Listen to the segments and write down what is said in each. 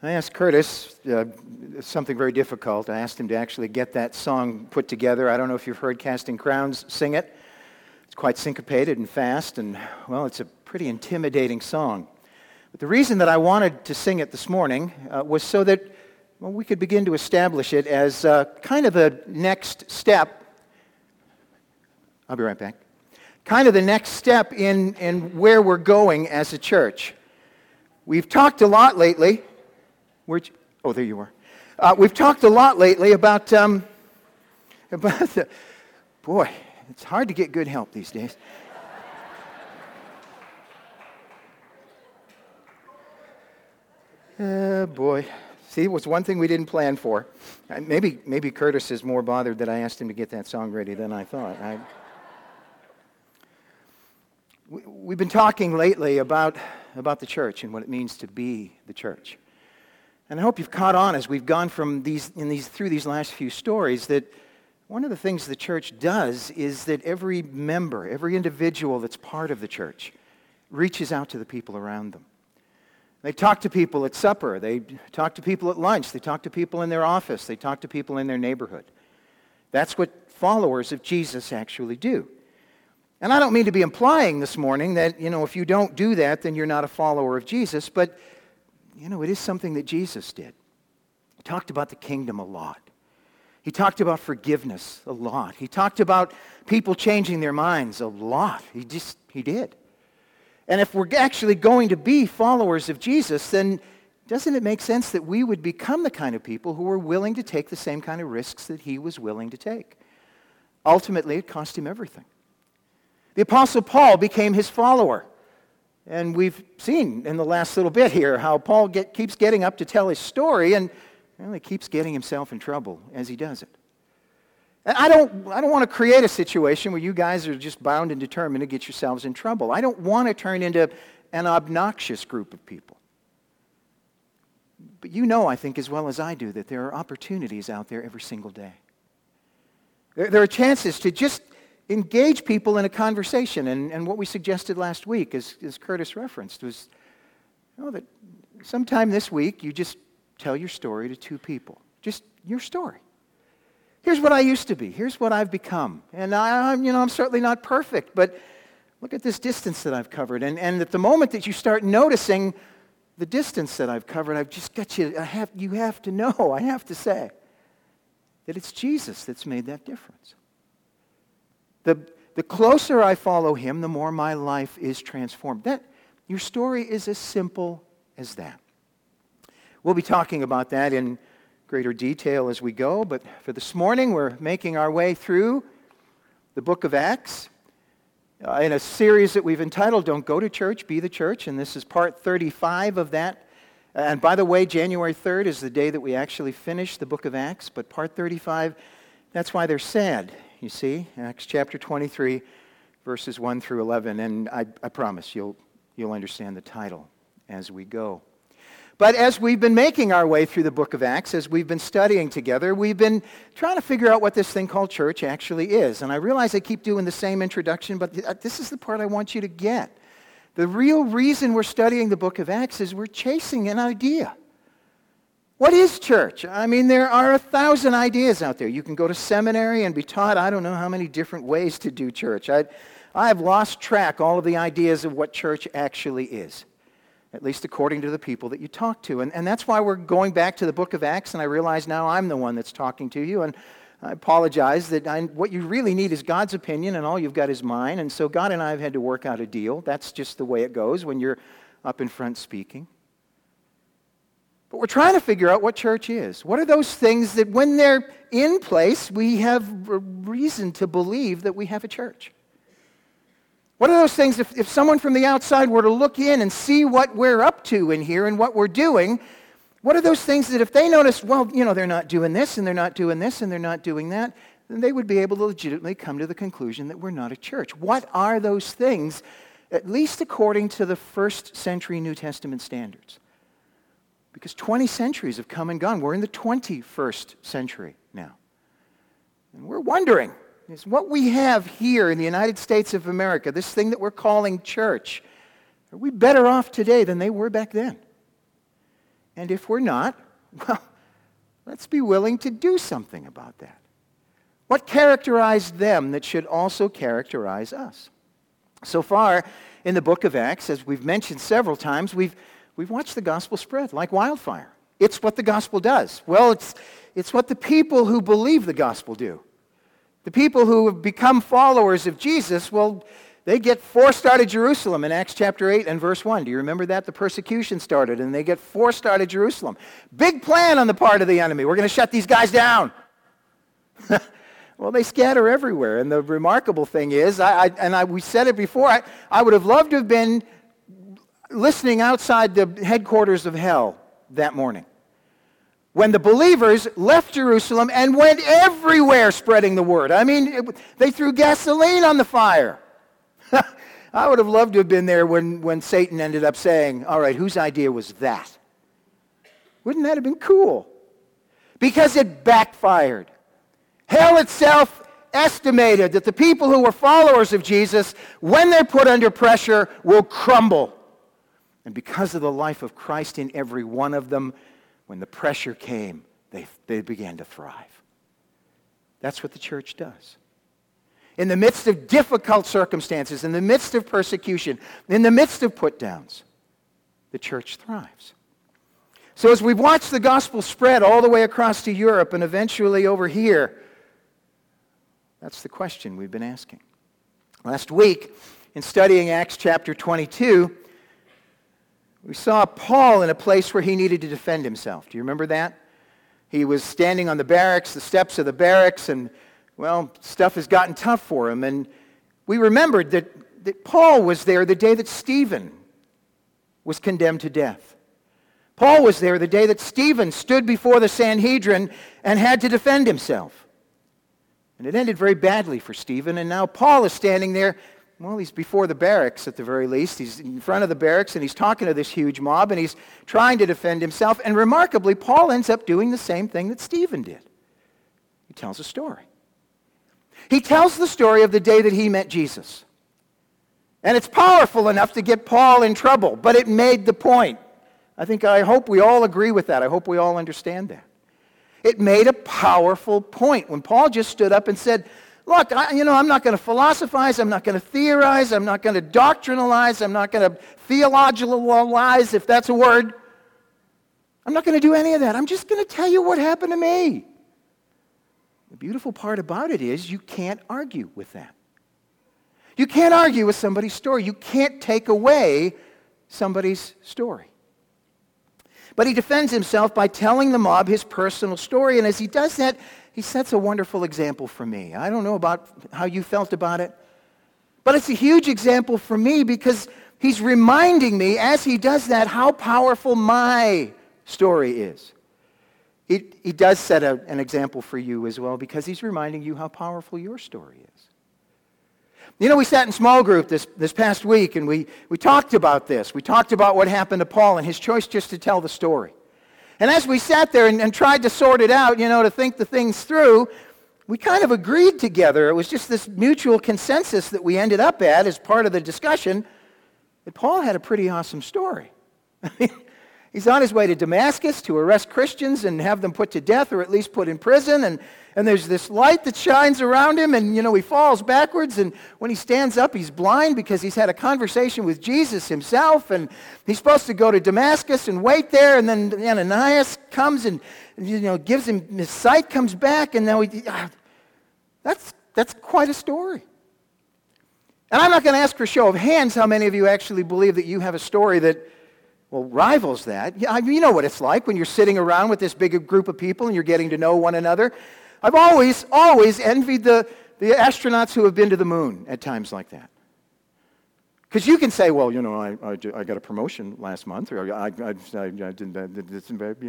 I asked Curtis something very difficult. I asked him to actually get that song put together. I don't know if you've heard Casting Crowns sing it. It's quite syncopated and fast, and, well, it's a pretty intimidating song. But the reason that I wanted to sing it this morning was so that we could begin to establish it as kind of the next step. I'll be right back. Kind of the next step in where we're going as a church. We've talked a lot lately. Oh, there you are. We've talked a lot lately about boy, it's hard to get good help these days. Boy. See, it was one thing we didn't plan for. Maybe Curtis is more bothered that I asked him to get that song ready than I thought. We've been talking lately about the church and what it means to be the church. And I hope you've caught on as we've gone through these last few stories that one of the things the church does is that every member, every individual that's part of the church reaches out to the people around them. They talk to people at supper. They talk to people at lunch. They talk to people in their office. They talk to people in their neighborhood. That's what followers of Jesus actually do. And I don't mean to be implying this morning that, if you don't do that, then you're not a follower of Jesus, but, it is something that Jesus did. He talked about the kingdom a lot. He talked about forgiveness a lot. He talked about people changing their minds a lot. He did. And if we're actually going to be followers of Jesus, then doesn't it make sense that we would become the kind of people who were willing to take the same kind of risks that he was willing to take? Ultimately, it cost him everything. The Apostle Paul became his follower. And we've seen in the last little bit here how Paul keeps getting up to tell his story, and he keeps getting himself in trouble as he does it. And I don't want to create a situation where you guys are just bound and determined to get yourselves in trouble. I don't want to turn into an obnoxious group of people. But I think as well as I do, that there are opportunities out there every single day. There are chances to just engage people in a conversation. And what we suggested last week, as Curtis referenced, was that sometime this week you just tell your story to two people. Just your story. Here's what I used to be. Here's what I've become. And I'm certainly not perfect, but look at this distance that I've covered. And at the moment that you start noticing the distance that I've covered, I've just got you. You have to know, I have to say, that it's Jesus that's made that difference. The closer I follow him, the more my life is transformed. Your story is as simple as that. We'll be talking about that in greater detail as we go, but for this morning, we're making our way through the book of Acts in a series that we've entitled, Don't Go to Church, Be the Church, and this is part 35 of that. And by the way, January 3rd is the day that we actually finish the book of Acts, but part 35, that's why they're sad, you see, Acts chapter 23, verses 1 through 11, and I promise you'll understand the title as we go. But as we've been making our way through the book of Acts, as we've been studying together, we've been trying to figure out what this thing called church actually is. And I realize I keep doing the same introduction, but this is the part I want you to get. The real reason we're studying the book of Acts is we're chasing an idea. What is church? I mean, there are 1,000 ideas out there. You can go to seminary and be taught I don't know how many different ways to do church. I have lost track all of the ideas of what church actually is, at least according to the people that you talk to. And that's why we're going back to the book of Acts, and I realize now I'm the one that's talking to you, and I apologize that what you really need is God's opinion, and all you've got is mine, and so God and I have had to work out a deal. That's just the way it goes when you're up in front speaking. But we're trying to figure out what church is. What are those things that when they're in place, we have reason to believe that we have a church? What are those things, if someone from the outside were to look in and see what we're up to in here and what we're doing, what are those things that if they notice, they're not doing this and they're not doing this and they're not doing that, then they would be able to legitimately come to the conclusion that we're not a church. What are those things, at least according to the first century New Testament standards? Because 20 centuries have come and gone. We're in the 21st century now. And we're wondering, is what we have here in the United States of America, this thing that we're calling church, are we better off today than they were back then? And if we're not, well, let's be willing to do something about that. What characterized them that should also characterize us? So far in the book of Acts, as we've mentioned several times, we've watched the gospel spread like wildfire. It's what the gospel does. Well, it's what the people who believe the gospel do. The people who have become followers of Jesus, well, they get forced out of Jerusalem in Acts chapter 8 and verse 1. Do you remember that? The persecution started and they get forced out of Jerusalem. Big plan on the part of the enemy. We're going to shut these guys down. Well, they scatter everywhere. And the remarkable thing is, we said it before, I would have loved to have been listening outside the headquarters of hell that morning, when the believers left Jerusalem and went everywhere spreading the word. I mean, they threw gasoline on the fire. I would have loved to have been there when Satan ended up saying, all right, whose idea was that? Wouldn't that have been cool? Because it backfired. Hell itself estimated that the people who were followers of Jesus, when they're put under pressure, will crumble. And because of the life of Christ in every one of them, when the pressure came, they began to thrive. That's what the church does. In the midst of difficult circumstances, in the midst of persecution, in the midst of put-downs, the church thrives. So as we've watched the gospel spread all the way across to Europe and eventually over here, that's the question we've been asking. Last week, in studying Acts chapter 22, we saw Paul in a place where he needed to defend himself. Do you remember that? He was standing on the steps of the barracks, and, well, stuff has gotten tough for him. And we remembered that Paul was there the day that Stephen was condemned to death. Paul was there the day that Stephen stood before the Sanhedrin and had to defend himself. And it ended very badly for Stephen, and now Paul is standing there. Well, he's before the barracks at the very least. He's in front of the barracks, and he's talking to this huge mob, and he's trying to defend himself. And remarkably, Paul ends up doing the same thing that Stephen did. He tells a story. He tells the story of the day that he met Jesus. And it's powerful enough to get Paul in trouble, but it made the point. I hope we all agree with that. I hope we all understand that. It made a powerful point when Paul just stood up and said, look, I'm not going to philosophize, I'm not going to theorize, I'm not going to doctrinalize, I'm not going to theologicalize, if that's a word. I'm not going to do any of that. I'm just going to tell you what happened to me. The beautiful part about it is you can't argue with that. You can't argue with somebody's story. You can't take away somebody's story. But he defends himself by telling the mob his personal story, and as he does that, he sets a wonderful example for me. I don't know about how you felt about it, but it's a huge example for me because he's reminding me as he does that how powerful my story is. He does set an example for you as well because he's reminding you how powerful your story is. You know, we sat in small group this past week and we talked about this. We talked about what happened to Paul and his choice just to tell the story. And as we sat there and tried to sort it out, to think the things through, we kind of agreed together. It was just this mutual consensus that we ended up at as part of the discussion that Paul had a pretty awesome story. He's on his way to Damascus to arrest Christians and have them put to death or at least put in prison. And there's this light that shines around him and, he falls backwards. And when he stands up, he's blind because he's had a conversation with Jesus himself. And he's supposed to go to Damascus and wait there. And then Ananias comes and, gives him his sight, comes back. And now that's quite a story. And I'm not going to ask for a show of hands how many of you actually believe that you have a story that rivals that. You know what it's like when you're sitting around with this big group of people and you're getting to know one another. I've always envied the astronauts who have been to the moon at times like that. Because you can say, I got a promotion last month, or I didn't this,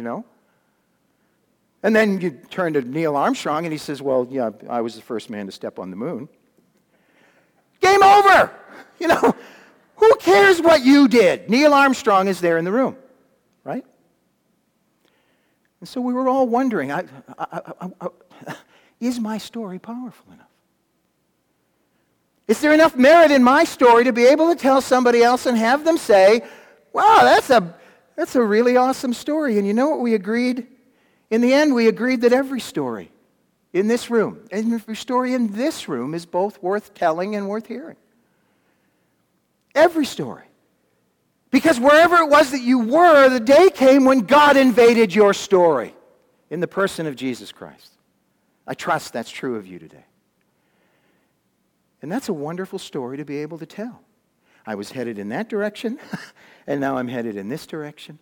And then you turn to Neil Armstrong and he says, I was the first man to step on the moon. Game over! Who cares what you did? Neil Armstrong is there in the room, right? And so we were all wondering, is my story powerful enough? Is there enough merit in my story to be able to tell somebody else and have them say, wow, That's a really awesome story. And you know what we agreed? In the end, we agreed that every story in this room, and every story in this room is both worth telling and worth hearing. Every story. Because wherever it was that you were, the day came when God invaded your story in the person of Jesus Christ. I trust that's true of you today. And that's a wonderful story to be able to tell. I was headed in that direction, and now I'm headed in this direction.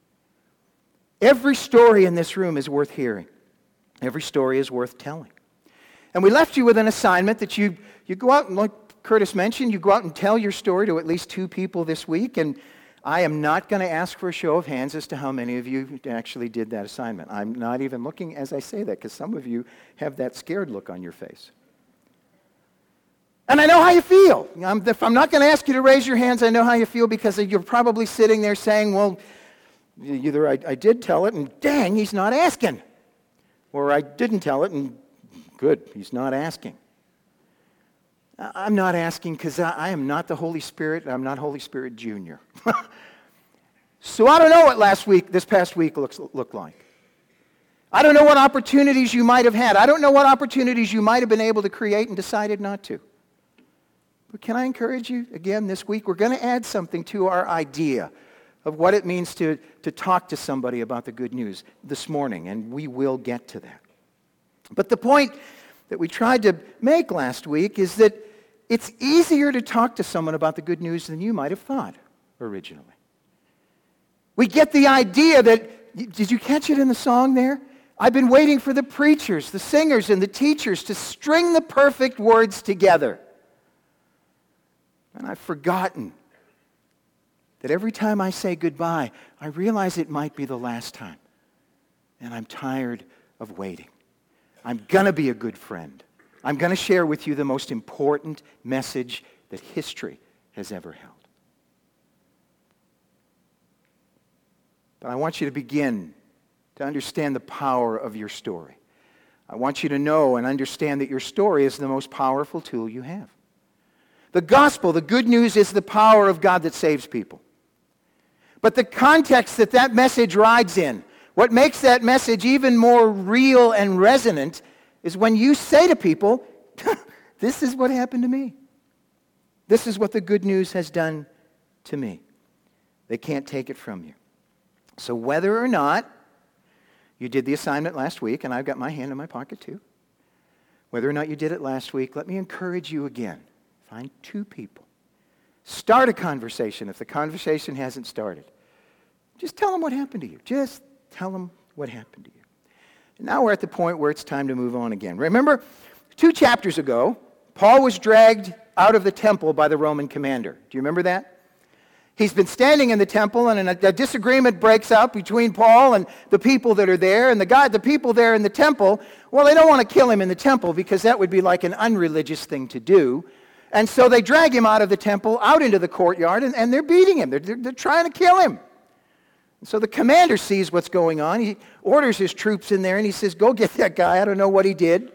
Every story in this room is worth hearing. Every story is worth telling. And we left you with an assignment that you go out and, like Curtis mentioned, you go out and tell your story to at least 2 people this week. And I am not going to ask for a show of hands as to how many of you actually did that assignment. I'm not even looking as I say that, because some of you have that scared look on your face. And I know how you feel. If I'm not going to ask you to raise your hands, I know how you feel, because you're probably sitting there saying, well, either I did tell it, and dang, he's not asking. Or I didn't tell it, and good, he's not asking. I'm not asking because I am not the Holy Spirit, and I'm not Holy Spirit Jr. So I don't know what this past week looked like. I don't know what opportunities you might have had. I don't know what opportunities you might have been able to create and decided not to. But can I encourage you, again, this week, we're going to add something to our idea of what it means to talk to somebody about the good news this morning, and we will get to that. But the point that we tried to make last week is that it's easier to talk to someone about the good news than you might have thought originally. We get the idea that, did you catch it in the song there? I've been waiting for the preachers, the singers, and the teachers to string the perfect words together. And I've forgotten that every time I say goodbye, I realize it might be the last time. And I'm tired of waiting. I'm going to be a good friend. I'm going to share with you the most important message that history has ever held. But I want you to begin to understand the power of your story. I want you to know and understand that your story is the most powerful tool you have. The gospel, the good news, is the power of God that saves people. But the context that message rides in, what makes that message even more real and resonant, is when you say to people, this is what happened to me. This is what the good news has done to me. They can't take it from you. So whether or not you did the assignment last week, and I've got my hand in my pocket too, whether or not you did it last week, let me encourage you again. Find 2 people. Start a conversation if the conversation hasn't started. Just tell them what happened to you. Just tell them what happened to you. And now we're at the point where it's time to move on again. Remember, 2 chapters ago, Paul was dragged out of the temple by the Roman commander. Do you remember that? He's been standing in the temple, and a disagreement breaks out between Paul and the people that are there. And the people there in the temple, well, they don't want to kill him in the temple because that would be like an unreligious thing to do. And so they drag him out of the temple, out into the courtyard, and they're beating him. They're trying to kill him. And so the commander sees what's going on. He orders his troops in there, and he says, go get that guy. I don't know what he did.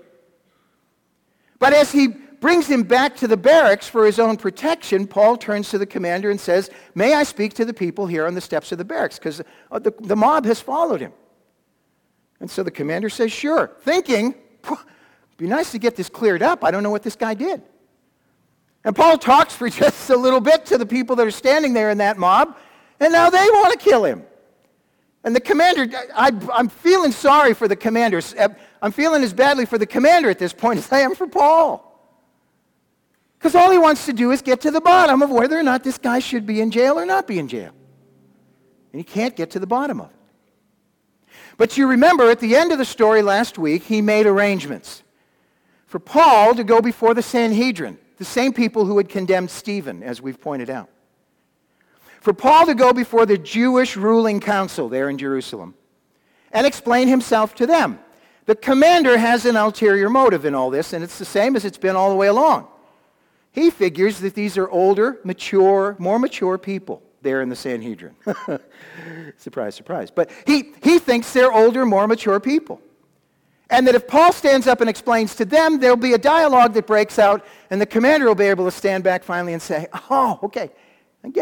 But as he brings him back to the barracks for his own protection, Paul turns to the commander and says, may I speak to the people here on the steps of the barracks? Because the mob has followed him. And so the commander says, sure, thinking, it'd be nice to get this cleared up. I don't know what this guy did. And Paul talks for just a little bit to the people that are standing there in that mob, and now they want to kill him. And the commander, I'm feeling sorry for the commander. I'm feeling as badly for the commander at this point as I am for Paul. Because all he wants to do is get to the bottom of whether or not this guy should be in jail or not be in jail. And he can't get to the bottom of it. But you remember at the end of the story last week, he made arrangements for Paul to go before the Sanhedrin, the same people who had condemned Stephen, as we've pointed out. For Paul to go before the Jewish ruling council there in Jerusalem and explain himself to them. The commander has an ulterior motive in all this, and it's the same as it's been all the way along. He figures that these are older, more mature people there in the Sanhedrin. Surprise, surprise. But he thinks they're older, more mature people. And that if Paul stands up and explains to them, there'll be a dialogue that breaks out, and the commander will be able to stand back finally and say, oh, okay, I get it.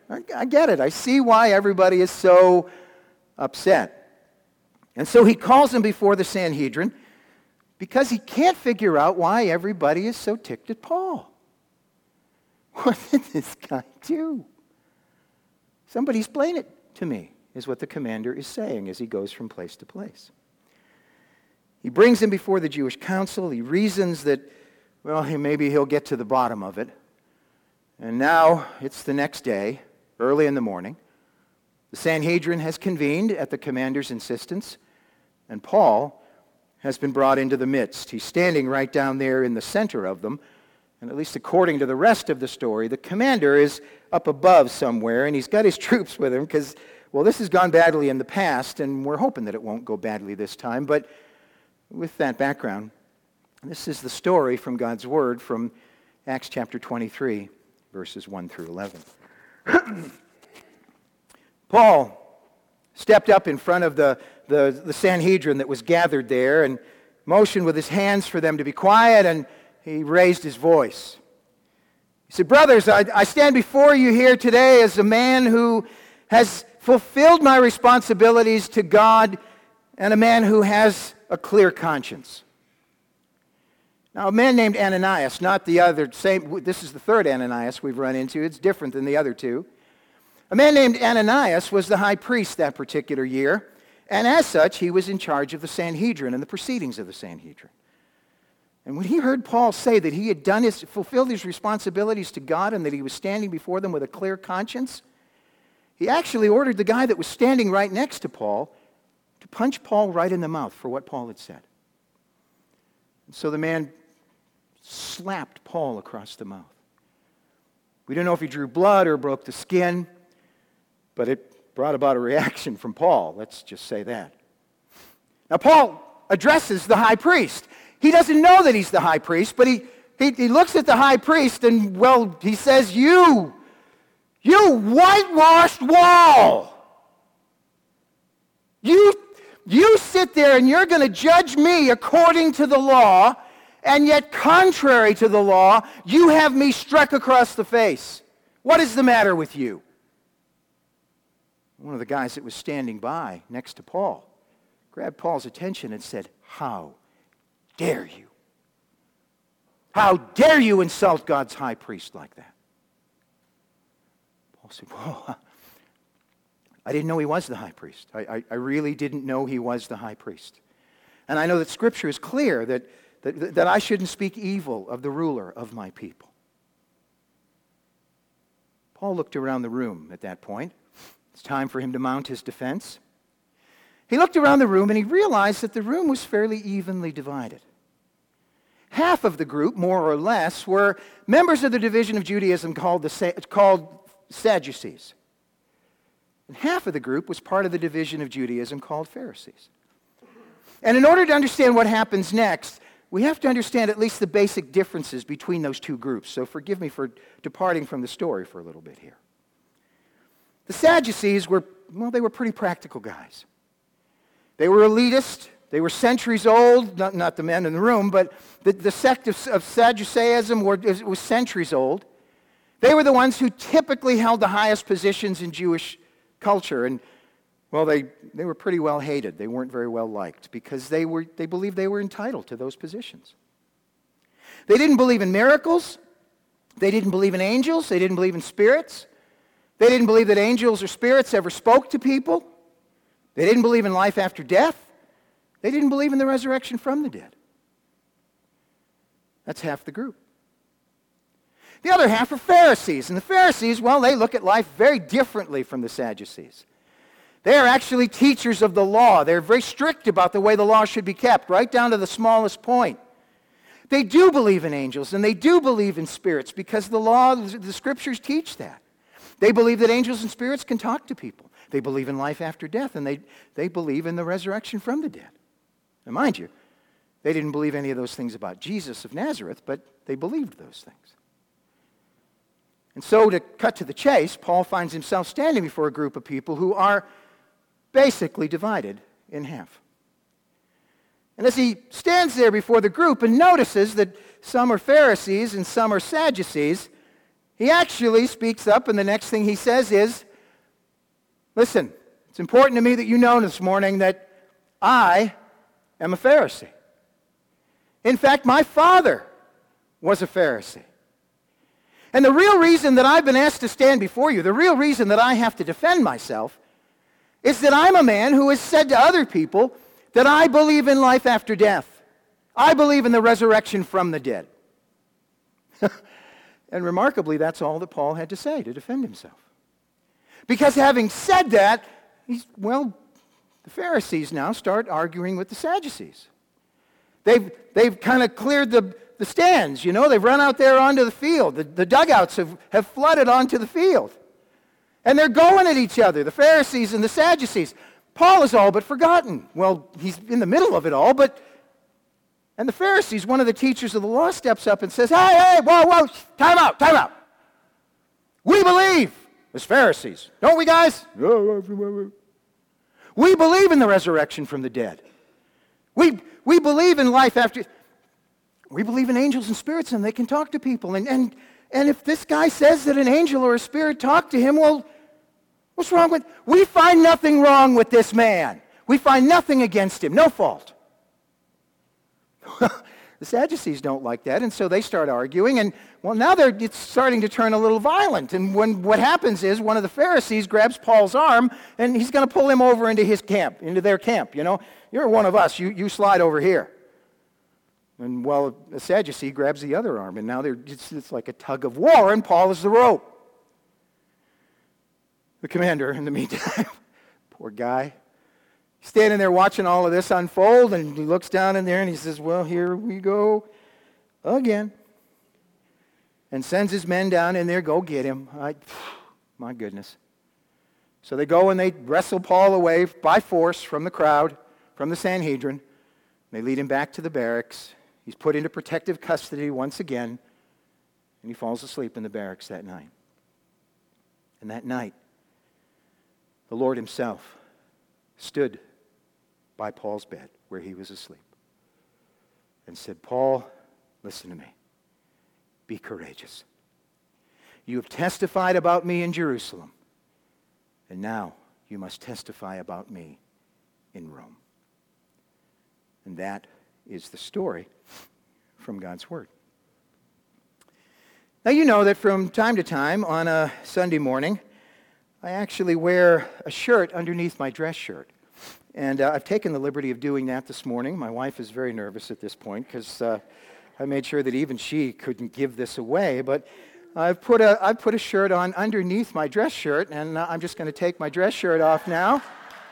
I get it. I see why everybody is so upset. And so he calls them before the Sanhedrin because he can't figure out why everybody is so ticked at Paul. What did this guy do? Somebody explain it to me, is what the commander is saying as he goes from place to place. He brings him before the Jewish council. He reasons that, well, maybe he'll get to the bottom of it. And now it's the next day, early in the morning. The Sanhedrin has convened at the commander's insistence, and Paul has been brought into the midst. He's standing right down there in the center of them, and at least according to the rest of the story, the commander is up above somewhere, and he's got his troops with him because, well, this has gone badly in the past, and we're hoping that it won't go badly this time. But with that background, this is the story from God's Word from Acts chapter 23, verses 1 through 11. Paul stepped up in front of the Sanhedrin that was gathered there and motioned with his hands for them to be quiet, and he raised his voice. He said, "Brothers, I stand before you here today as a man who has fulfilled my responsibilities to God and a man who has a clear conscience." Now, a man named Ananias, not the other, this is the third Ananias we've run into. It's different than the other two. A man named Ananias was the high priest that particular year, and as such, he was in charge of the Sanhedrin and the proceedings of the Sanhedrin. And when he heard Paul say that he had fulfilled his responsibilities to God and that he was standing before them with a clear conscience, he actually ordered the guy that was standing right next to Paul to punch Paul right in the mouth for what Paul had said. And so the man slapped Paul across the mouth. We don't know if he drew blood or broke the skin, but it brought about a reaction from Paul. Let's just say that. Now, Paul addresses the high priest. He doesn't know that he's the high priest, but he looks at the high priest and, well, he says, You whitewashed wall! You sit there and you're going to judge me according to the law, and yet contrary to the law, you have me struck across the face. What is the matter with you? One of the guys that was standing by next to Paul grabbed Paul's attention and said, "How dare you? How dare you insult God's high priest like that?" Paul said, "Whoa, I didn't know he was the high priest. I really didn't know he was the high priest. And I know that Scripture is clear that I shouldn't speak evil of the ruler of my people." Paul looked around the room at that point. It's time for him to mount his defense. He looked around the room and he realized that the room was fairly evenly divided. Half of the group, more or less, were members of the division of Judaism called Sadducees. And half of the group was part of the division of Judaism called Pharisees. And in order to understand what happens next, we have to understand at least the basic differences between those two groups. So forgive me for departing from the story for a little bit here. The Sadducees were pretty practical guys. They were elitist. They were centuries old, not the men in the room, but the sect of Sadduceeism was centuries old. They were the ones who typically held the highest positions in Jewish culture. And, well, they were pretty well hated. They weren't very well liked because they believed they were entitled to those positions. They didn't believe in miracles. They didn't believe in angels. They didn't believe in spirits. They didn't believe that angels or spirits ever spoke to people. They didn't believe in life after death. They didn't believe in the resurrection from the dead. That's half the group. The other half are Pharisees. And the Pharisees, well, they look at life very differently from the Sadducees. They are actually teachers of the law. They're very strict about the way the law should be kept, right down to the smallest point. They do believe in angels, and they do believe in spirits because the law, the Scriptures teach that. They believe that angels and spirits can talk to people. They believe in life after death, and they believe in the resurrection from the dead. Now, mind you, they didn't believe any of those things about Jesus of Nazareth, but they believed those things. And so, to cut to the chase, Paul finds himself standing before a group of people who are basically divided in half. And as he stands there before the group and notices that some are Pharisees and some are Sadducees, He actually speaks up, and the next thing he says is, listen, it's important to me that you know this morning that I am a Pharisee. In fact, my father was a Pharisee. And the real reason that I've been asked to stand before you, the real reason that I have to defend myself, is that I'm a man who has said to other people that I believe in life after death. I believe in the resurrection from the dead. And remarkably, that's all that Paul had to say to defend himself. Because having said that, the Pharisees now start arguing with the Sadducees. They've kind of cleared the stands, you know. They've run out there onto the field. The dugouts have flooded onto the field. And they're going at each other, the Pharisees and the Sadducees. Paul is all but forgotten. Well, he's in the middle of it all, and the Pharisees, one of the teachers of the law, steps up and says, hey, whoa, time out. We believe, as Pharisees, don't we, guys? We believe in the resurrection from the dead. We believe in life after. We believe in angels and spirits, and they can talk to people. And if this guy says that an angel or a spirit talked to him, well, what's wrong with? We find nothing wrong with this man. We find nothing against him. No fault. The Sadducees don't like that, and so they start arguing, and now it's starting to turn a little violent. And what happens is one of the Pharisees grabs Paul's arm, and he's going to pull him over into his camp, into their camp. You know, you're one of us. You slide over here. And the Sadducee grabs the other arm, and now it's like a tug of war, and Paul is the rope. The commander, in the meantime, poor guy, standing there watching all of this unfold, and he looks down in there and he says, well, here we go again. And sends his men down in there, go get him. My goodness. So they go and they wrestle Paul away by force from the crowd, from the Sanhedrin. They lead him back to the barracks. He's put into protective custody once again, and he falls asleep in the barracks that night. And that night, the Lord himself stood by Paul's bed where he was asleep and said, Paul, listen to me. Be courageous. You have testified about me in Jerusalem, and now you must testify about me in Rome. And that is the story from God's Word. Now you know that from time to time on a Sunday morning, I actually wear a shirt underneath my dress shirt. And I've taken the liberty of doing that this morning. My wife is very nervous at this point because I made sure that even she couldn't give this away. But I've put a shirt on underneath my dress shirt, and I'm just going to take my dress shirt off now.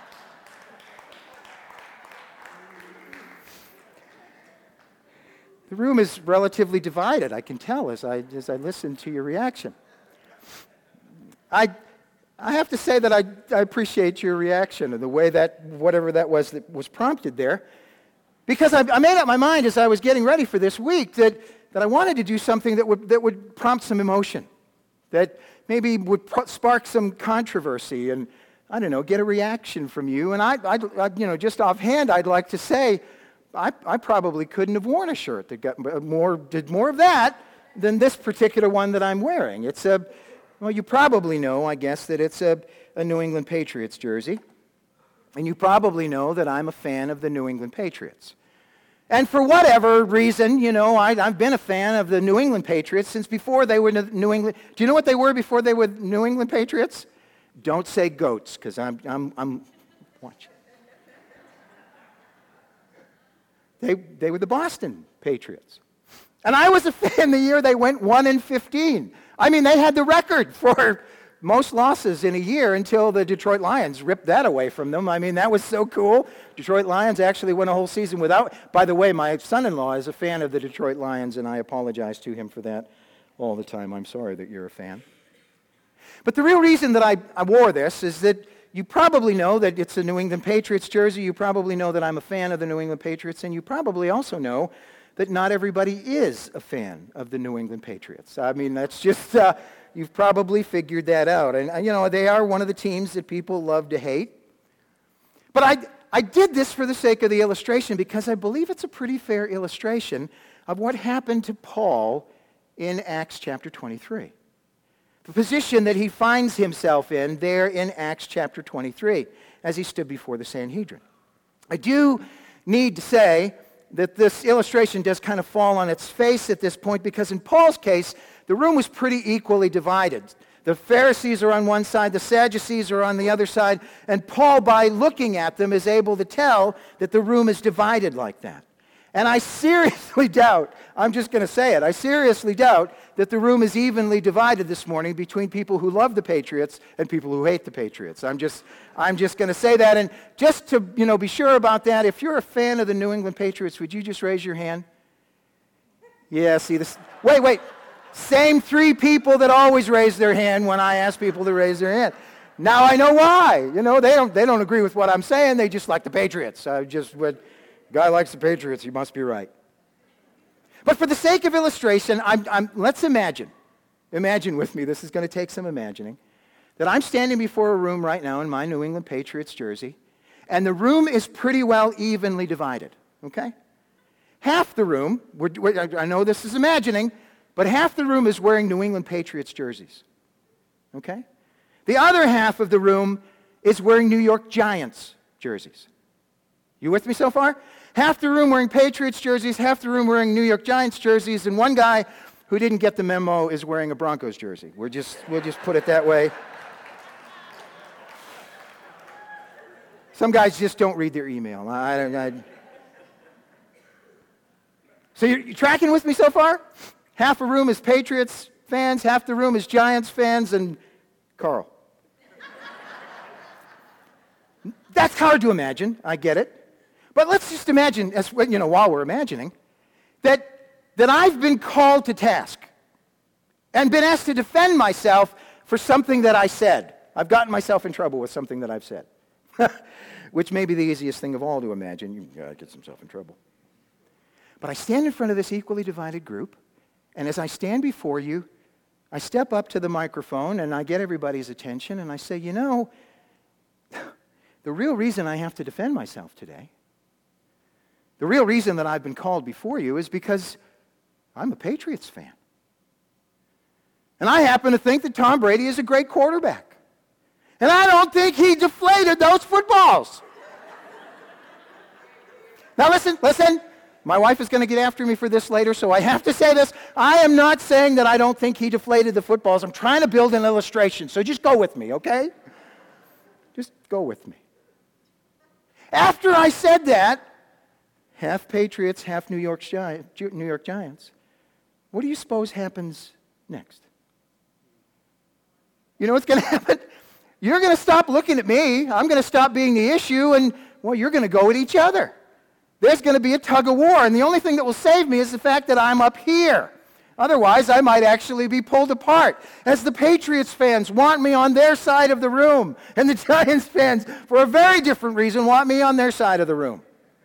The room is relatively divided, I can tell, as I listen to your reaction. I have to say that I appreciate your reaction and the way that, whatever that was prompted there, because I made up my mind as I was getting ready for this week that I wanted to do something that would prompt some emotion, that maybe would spark some controversy and, I don't know, get a reaction from you. And I just offhand, I'd like to say, I probably couldn't have worn a shirt that did more of that than this particular one that I'm wearing. Well, you probably know, I guess, that it's a New England Patriots jersey. And you probably know that I'm a fan of the New England Patriots. And for whatever reason, I've been a fan of the New England Patriots since before they were New England. Do you know what they were before they were New England Patriots? Don't say goats, because I'm watching. They were the Boston Patriots. And I was a fan the year they went 1-15. I mean, they had the record for most losses in a year until the Detroit Lions ripped that away from them. I mean, that was so cool. Detroit Lions actually won a whole season without. By the way, my son-in-law is a fan of the Detroit Lions, and I apologize to him for that all the time. I'm sorry that you're a fan. But the real reason that I wore this is that you probably know that it's a New England Patriots jersey. You probably know that I'm a fan of the New England Patriots, and you probably also know that not everybody is a fan of the New England Patriots. I mean, that's just, you've probably figured that out. And, they are one of the teams that people love to hate. But I did this for the sake of the illustration because I believe it's a pretty fair illustration of what happened to Paul in Acts chapter 23. The position that he finds himself in there in Acts chapter 23 as he stood before the Sanhedrin. I do need to say that this illustration does kind of fall on its face at this point because in Paul's case, the room was pretty equally divided. The Pharisees are on one side, the Sadducees are on the other side, and Paul, by looking at them, is able to tell that the room is divided like that. And I seriously doubt, I'm just going to say it, I seriously doubt that the room is evenly divided this morning between people who love the Patriots and people who hate the Patriots. I'm just going to say that. And just to be sure about that, if you're a fan of the New England Patriots, would you just raise your hand? Yeah, see this. Wait. Same three people that always raise their hand when I ask people to raise their hand. Now I know why. They don't agree with what I'm saying. They just like the Patriots. Guy likes the Patriots, he must be right. But for the sake of illustration, let's imagine with me, this is going to take some imagining, that I'm standing before a room right now in my New England Patriots jersey, and the room is pretty well evenly divided, okay? Half the room, I know this is imagining, but half the room is wearing New England Patriots jerseys, okay? The other half of the room is wearing New York Giants jerseys. You with me so far? Half the room wearing Patriots jerseys, half the room wearing New York Giants jerseys, and one guy who didn't get the memo is wearing a Broncos jersey. We'll just put it that way. Some guys just don't read their email. So you're tracking with me so far? Half a room is Patriots fans, half the room is Giants fans, and Carl. That's hard to imagine, I get it. But let's just imagine, while we're imagining, that I've been called to task and been asked to defend myself for something that I said. I've gotten myself in trouble with something that I've said, which may be the easiest thing of all to imagine. You get yourself in trouble. But I stand in front of this equally divided group, and as I stand before you, I step up to the microphone and I get everybody's attention and I say, the real reason I have to defend myself today, the real reason that I've been called before you is because I'm a Patriots fan. And I happen to think that Tom Brady is a great quarterback. And I don't think he deflated those footballs. Now listen. My wife is going to get after me for this later, so I have to say this. I am not saying that I don't think he deflated the footballs. I'm trying to build an illustration, so just go with me, okay? Just go with me. After I said that, half Patriots, half New York Giants, what do you suppose happens next? You know what's going to happen? You're going to stop looking at me. I'm going to stop being the issue, and, you're going to go at each other. There's going to be a tug of war, and the only thing that will save me is the fact that I'm up here. Otherwise, I might actually be pulled apart, as the Patriots fans want me on their side of the room, and the Giants fans, for a very different reason, want me on their side of the room.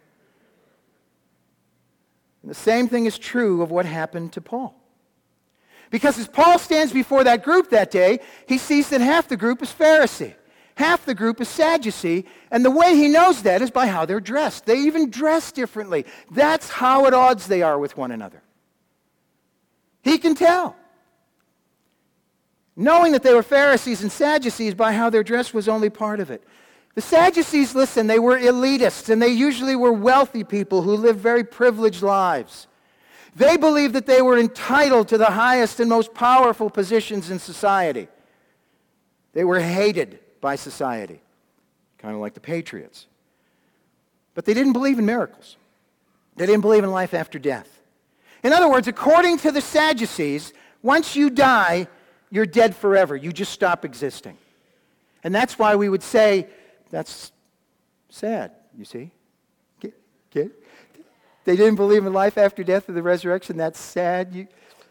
And the same thing is true of what happened to Paul. Because as Paul stands before that group that day, he sees that half the group is Pharisee. Half the group is Sadducee, and the way he knows that is by how they're dressed. They even dress differently. That's how at odds they are with one another. He can tell. Knowing that they were Pharisees and Sadducees by how their dress was only part of it. The Sadducees, listen, they were elitists, and they usually were wealthy people who lived very privileged lives. They believed that they were entitled to the highest and most powerful positions in society. They were hated by society, kind of like the Patriots. But they didn't believe in miracles. They didn't believe in life after death. In other words, according to the Sadducees, once you die, you're dead forever. You just stop existing. And that's why we would say, that's sad, you see. They didn't believe in life after death or the resurrection. That's sad.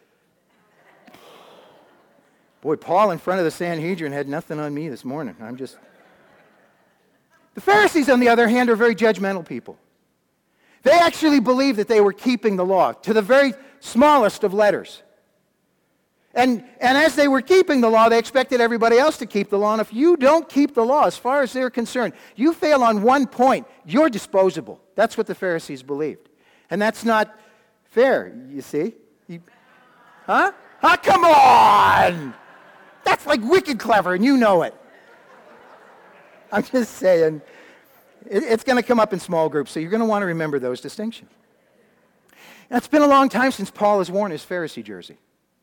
Boy, Paul in front of the Sanhedrin had nothing on me this morning. The Pharisees, on the other hand, are very judgmental people. They actually believed that they were keeping the law to the very smallest of letters. And as they were keeping the law, they expected everybody else to keep the law. And if you don't keep the law, as far as they're concerned, you fail on one point, you're disposable. That's what the Pharisees believed. And that's not fair, you see. Huh? Come on! That's like wicked clever, and you know it. I'm just saying, it's going to come up in small groups, so you're going to want to remember those distinctions. Now, it's been a long time since Paul has worn his Pharisee jersey.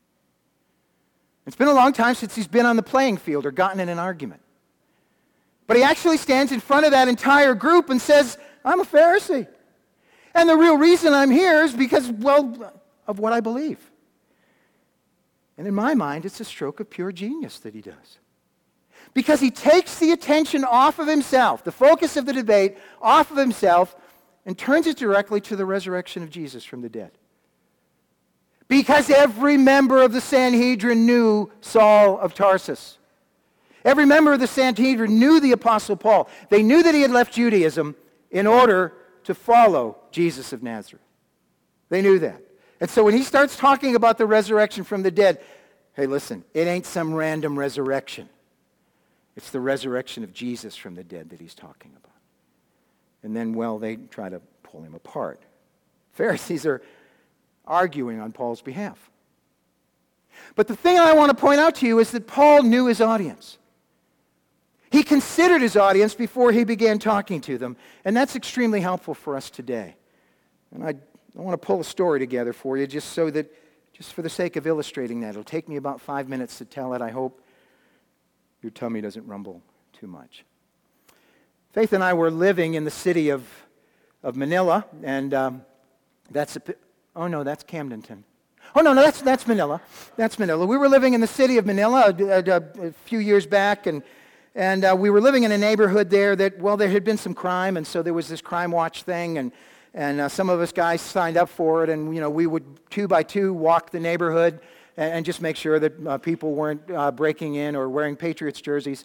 It's been a long time since he's been on the playing field or gotten in an argument. But he actually stands in front of that entire group and says, I'm a Pharisee. And the real reason I'm here is because, well, of what I believe. And in my mind, it's a stroke of pure genius that he does. Because he takes the attention off of himself, the focus of the debate off of himself, and turns it directly to the resurrection of Jesus from the dead. Because every member of the Sanhedrin knew Saul of Tarsus. Every member of the Sanhedrin knew the Apostle Paul. They knew that he had left Judaism in order to follow Jesus of Nazareth. They knew that. And so when he starts talking about the resurrection from the dead, hey, listen, it ain't some random resurrection. It's the resurrection of Jesus from the dead that he's talking about. And then, well, they try to pull him apart. Pharisees are arguing on Paul's behalf. But the thing I want to point out to you is that Paul knew his audience. He considered his audience before he began talking to them, and that's extremely helpful for us today. And I want to pull a story together for you just for the sake of illustrating that. It'll take me about 5 minutes to tell it. I hope your tummy doesn't rumble too much. Faith and I were living in the city of Manila, and that's Camdenton. Oh, no, that's Manila. That's Manila. We were living in the city of Manila a few years back, and we were living in a neighborhood there that, well, there had been some crime, and so there was this crime watch thing, and some of us guys signed up for it, and, we would 2 by 2 walk the neighborhood and just make sure that people weren't breaking in or wearing Patriots jerseys.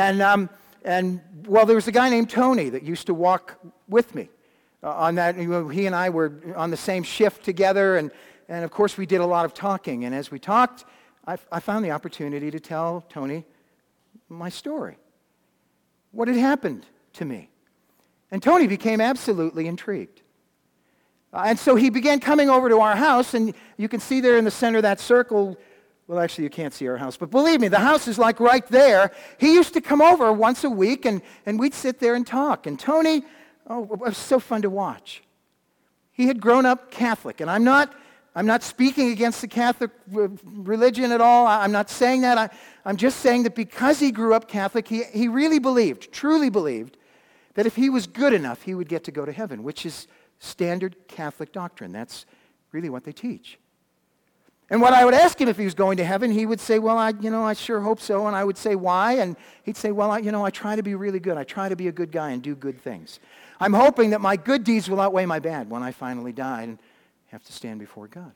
And well, there was a guy named Tony that used to walk with me on that. He and I were on the same shift together, and of course we did a lot of talking. And as we talked, I found the opportunity to tell Tony my story, what had happened to me. And Tony became absolutely intrigued. And so he began coming over to our house, and you can see there in the center of that circle. Well, actually, you can't see our house, but believe me, the house is like right there. He used to come over once a week, and we'd sit there and talk. And Tony, it was so fun to watch. He had grown up Catholic, and I'm not speaking against the Catholic religion at all. I'm not saying that. I'm just saying that because he grew up Catholic, he really believed, truly believed, that if he was good enough, he would get to go to heaven, which is standard Catholic doctrine. That's really what they teach. And when I would ask him if he was going to heaven, he would say, well, I sure hope so. And I would say, why? And he'd say, well, I try to be really good. I try to be a good guy and do good things. I'm hoping that my good deeds will outweigh my bad when I finally die and have to stand before God.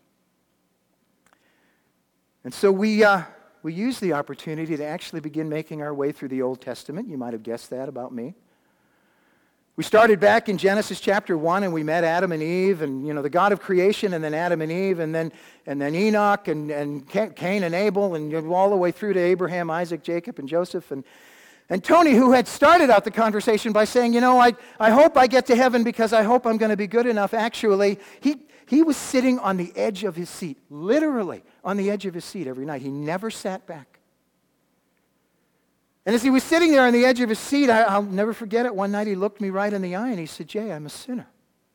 And so we used the opportunity to actually begin making our way through the Old Testament. You might have guessed that about me. We started back in Genesis chapter 1, and we met Adam and Eve, and the God of creation, and then Adam and Eve, and then Enoch, and Cain and Abel, and all the way through to Abraham, Isaac, Jacob, and Joseph. And Tony, who had started out the conversation by saying, I hope I get to heaven because I hope I'm going to be good enough, actually, he was sitting on the edge of his seat, literally on the edge of his seat every night. He never sat back. And as he was sitting there on the edge of his seat, I'll never forget it. One night he looked me right in the eye and he said, Jay, I'm a sinner.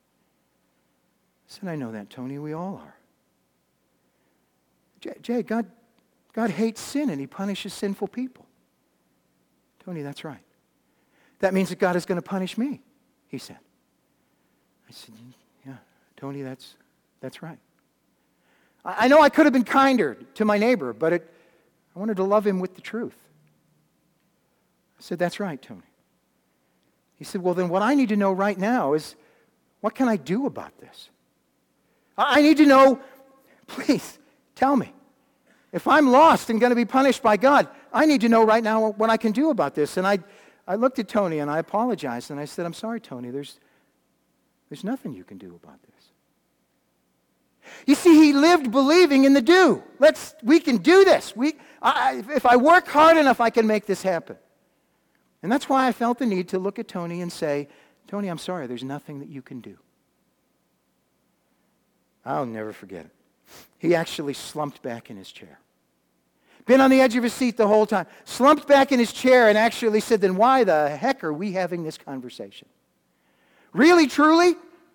I said, I know that, Tony. We all are. Jay, God hates sin and he punishes sinful people. Tony, that's right. That means that God is going to punish me, he said. I said, yeah, Tony, that's right. I know I could have been kinder to my neighbor, but I wanted to love him with the truth. I said, that's right, Tony. He said, well, then what I need to know right now is, what can I do about this? I need to know, please, tell me. If I'm lost and going to be punished by God, I need to know right now what I can do about this. And I looked at Tony and I apologized and I said, I'm sorry, Tony, there's nothing you can do about this. You see, he lived believing in the do. We can do this. If I work hard enough, I can make this happen. And that's why I felt the need to look at Tony and say, Tony, I'm sorry, there's nothing that you can do. I'll never forget it. He actually slumped back in his chair. Been on the edge of his seat the whole time. Slumped back in his chair and actually said, then why the heck are we having this conversation? Really, truly?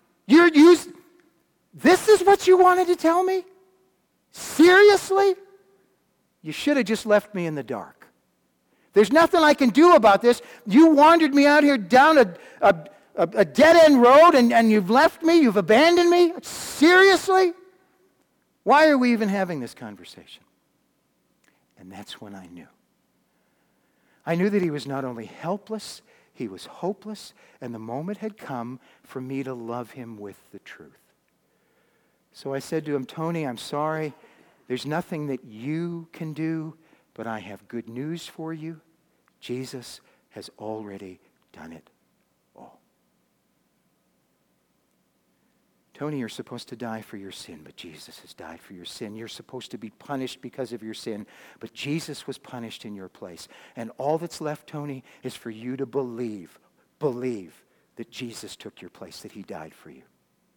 This is what you wanted to tell me? Seriously? You should have just left me in the dark. There's nothing I can do about this. You wandered me out here down a dead-end road and you've left me, you've abandoned me? Seriously? Why are we even having this conversation? And that's when I knew. I knew that he was not only helpless, he was hopeless, and the moment had come for me to love him with the truth. So I said to him, Tony, I'm sorry. There's nothing that you can do, but I have good news for you. Jesus has already done it all. Tony, you're supposed to die for your sin, but Jesus has died for your sin. You're supposed to be punished because of your sin, but Jesus was punished in your place. And all that's left, Tony, is for you to believe that Jesus took your place, that he died for you.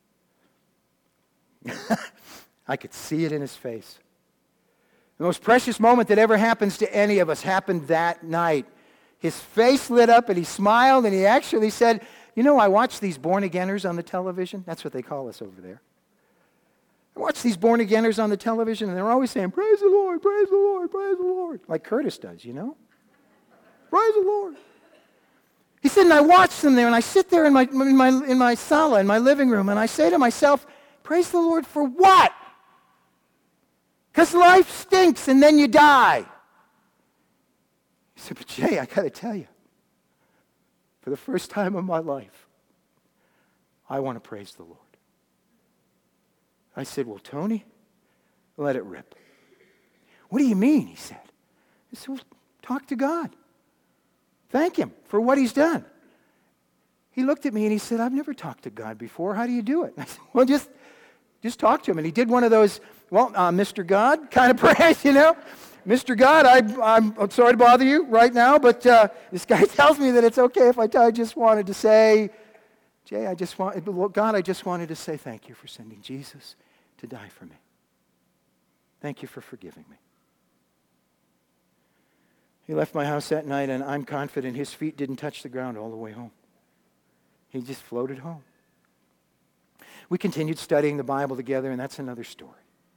I could see it in his face. The most precious moment that ever happens to any of us happened that night. His face lit up and he smiled and he actually said, you know, I watch these born-againers on the television. That's what they call us over there. I watch these born-againers on the television and they're always saying, praise the Lord, praise the Lord, praise the Lord. Like Curtis does, you know? Praise the Lord. He said, and I watch them there and I sit there in my sala, in my living room, and I say to myself, praise the Lord for what? Because life stinks and then you die. He said, but Jay, I got to tell you, for the first time in my life, I want to praise the Lord. I said, well, Tony, let it rip. What do you mean, he said. I said, well, talk to God. Thank him for what he's done. He looked at me and he said, I've never talked to God before. How do you do it? I said, well, just talk to him. And he did one of those, Mr. God kind of prayers, you know. Mr. God, I'm sorry to bother you right now, but this guy tells me that it's okay if I just wanted to say, Jay, God, I just wanted to say thank you for sending Jesus to die for me. Thank you for forgiving me. He left my house that night, and I'm confident his feet didn't touch the ground all the way home. He just floated home. We continued studying the Bible together, and that's another story.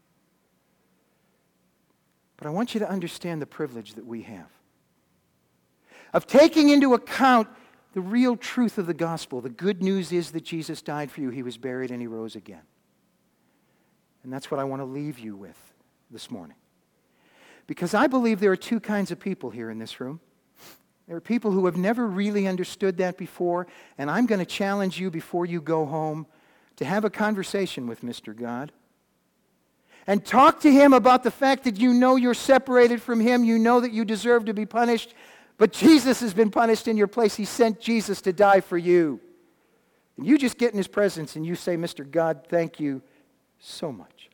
But I want you to understand the privilege that we have of taking into account the real truth of the gospel. The good news is that Jesus died for you. He was buried and he rose again. And that's what I want to leave you with this morning. Because I believe there are two kinds of people here in this room. There are people who have never really understood that before, and I'm going to challenge you before you go home to have a conversation with Mr. God. And talk to him about the fact that you know you're separated from him. You know that you deserve to be punished. But Jesus has been punished in your place. He sent Jesus to die for you. And you just get in his presence and you say, Mr. God, thank you so much.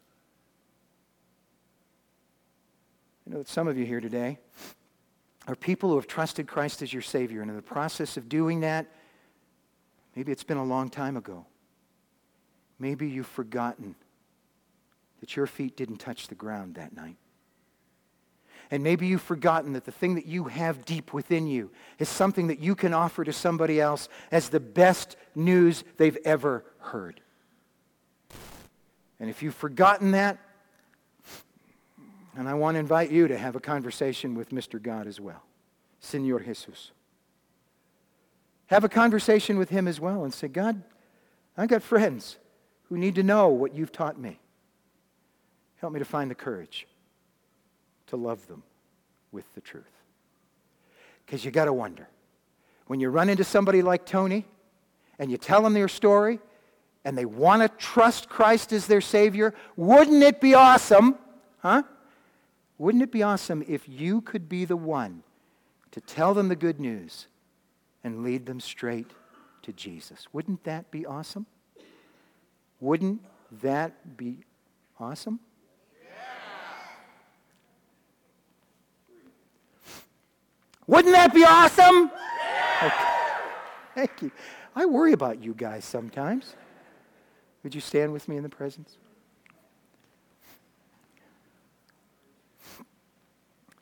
I know that some of you here today are people who have trusted Christ as your Savior. And in the process of doing that, maybe it's been a long time ago. Maybe you've forgotten that your feet didn't touch the ground that night. And maybe you've forgotten that the thing that you have deep within you is something that you can offer to somebody else as the best news they've ever heard. And if you've forgotten that, and I want to invite you to have a conversation with Mr. God as well, Señor Jesus. Have a conversation with him as well and say, God, I've got friends who need to know what you've taught me. Help me to find the courage to love them with the truth. Because you got to wonder, when you run into somebody like Tony and you tell them their story and they want to trust Christ as their Savior, wouldn't it be awesome, Wouldn't it be awesome if you could be the one to tell them the good news and lead them straight to Jesus? Wouldn't that be awesome? Wouldn't that be awesome? Wouldn't that be awesome? Okay. Thank you. I worry about you guys sometimes. Would you stand with me in the presence?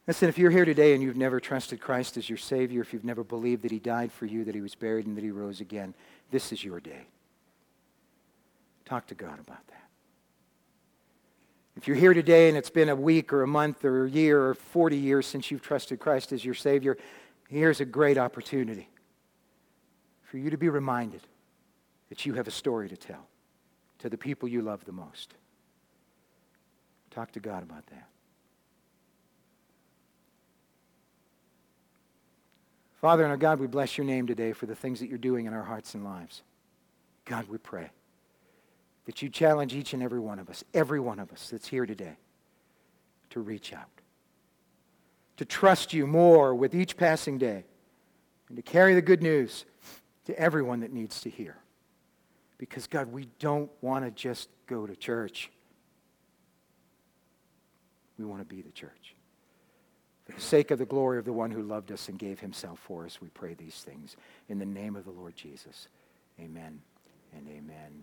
Listen, if you're here today and you've never trusted Christ as your Savior, if you've never believed that He died for you, that He was buried, and that He rose again, this is your day. Talk to God about that. If you're here today and it's been a week or a month or a year or 40 years since you've trusted Christ as your Savior, here's a great opportunity for you to be reminded that you have a story to tell to the people you love the most. Talk to God about that. Father and our God, we bless your name today for the things that you're doing in our hearts and lives. God, we pray that you challenge each and every one of us that's here today, to reach out, to trust you more with each passing day, and to carry the good news to everyone that needs to hear. Because, God, we don't want to just go to church. We want to be the church. For the sake of the glory of the one who loved us and gave himself for us, we pray these things. In the name of the Lord Jesus, amen and amen.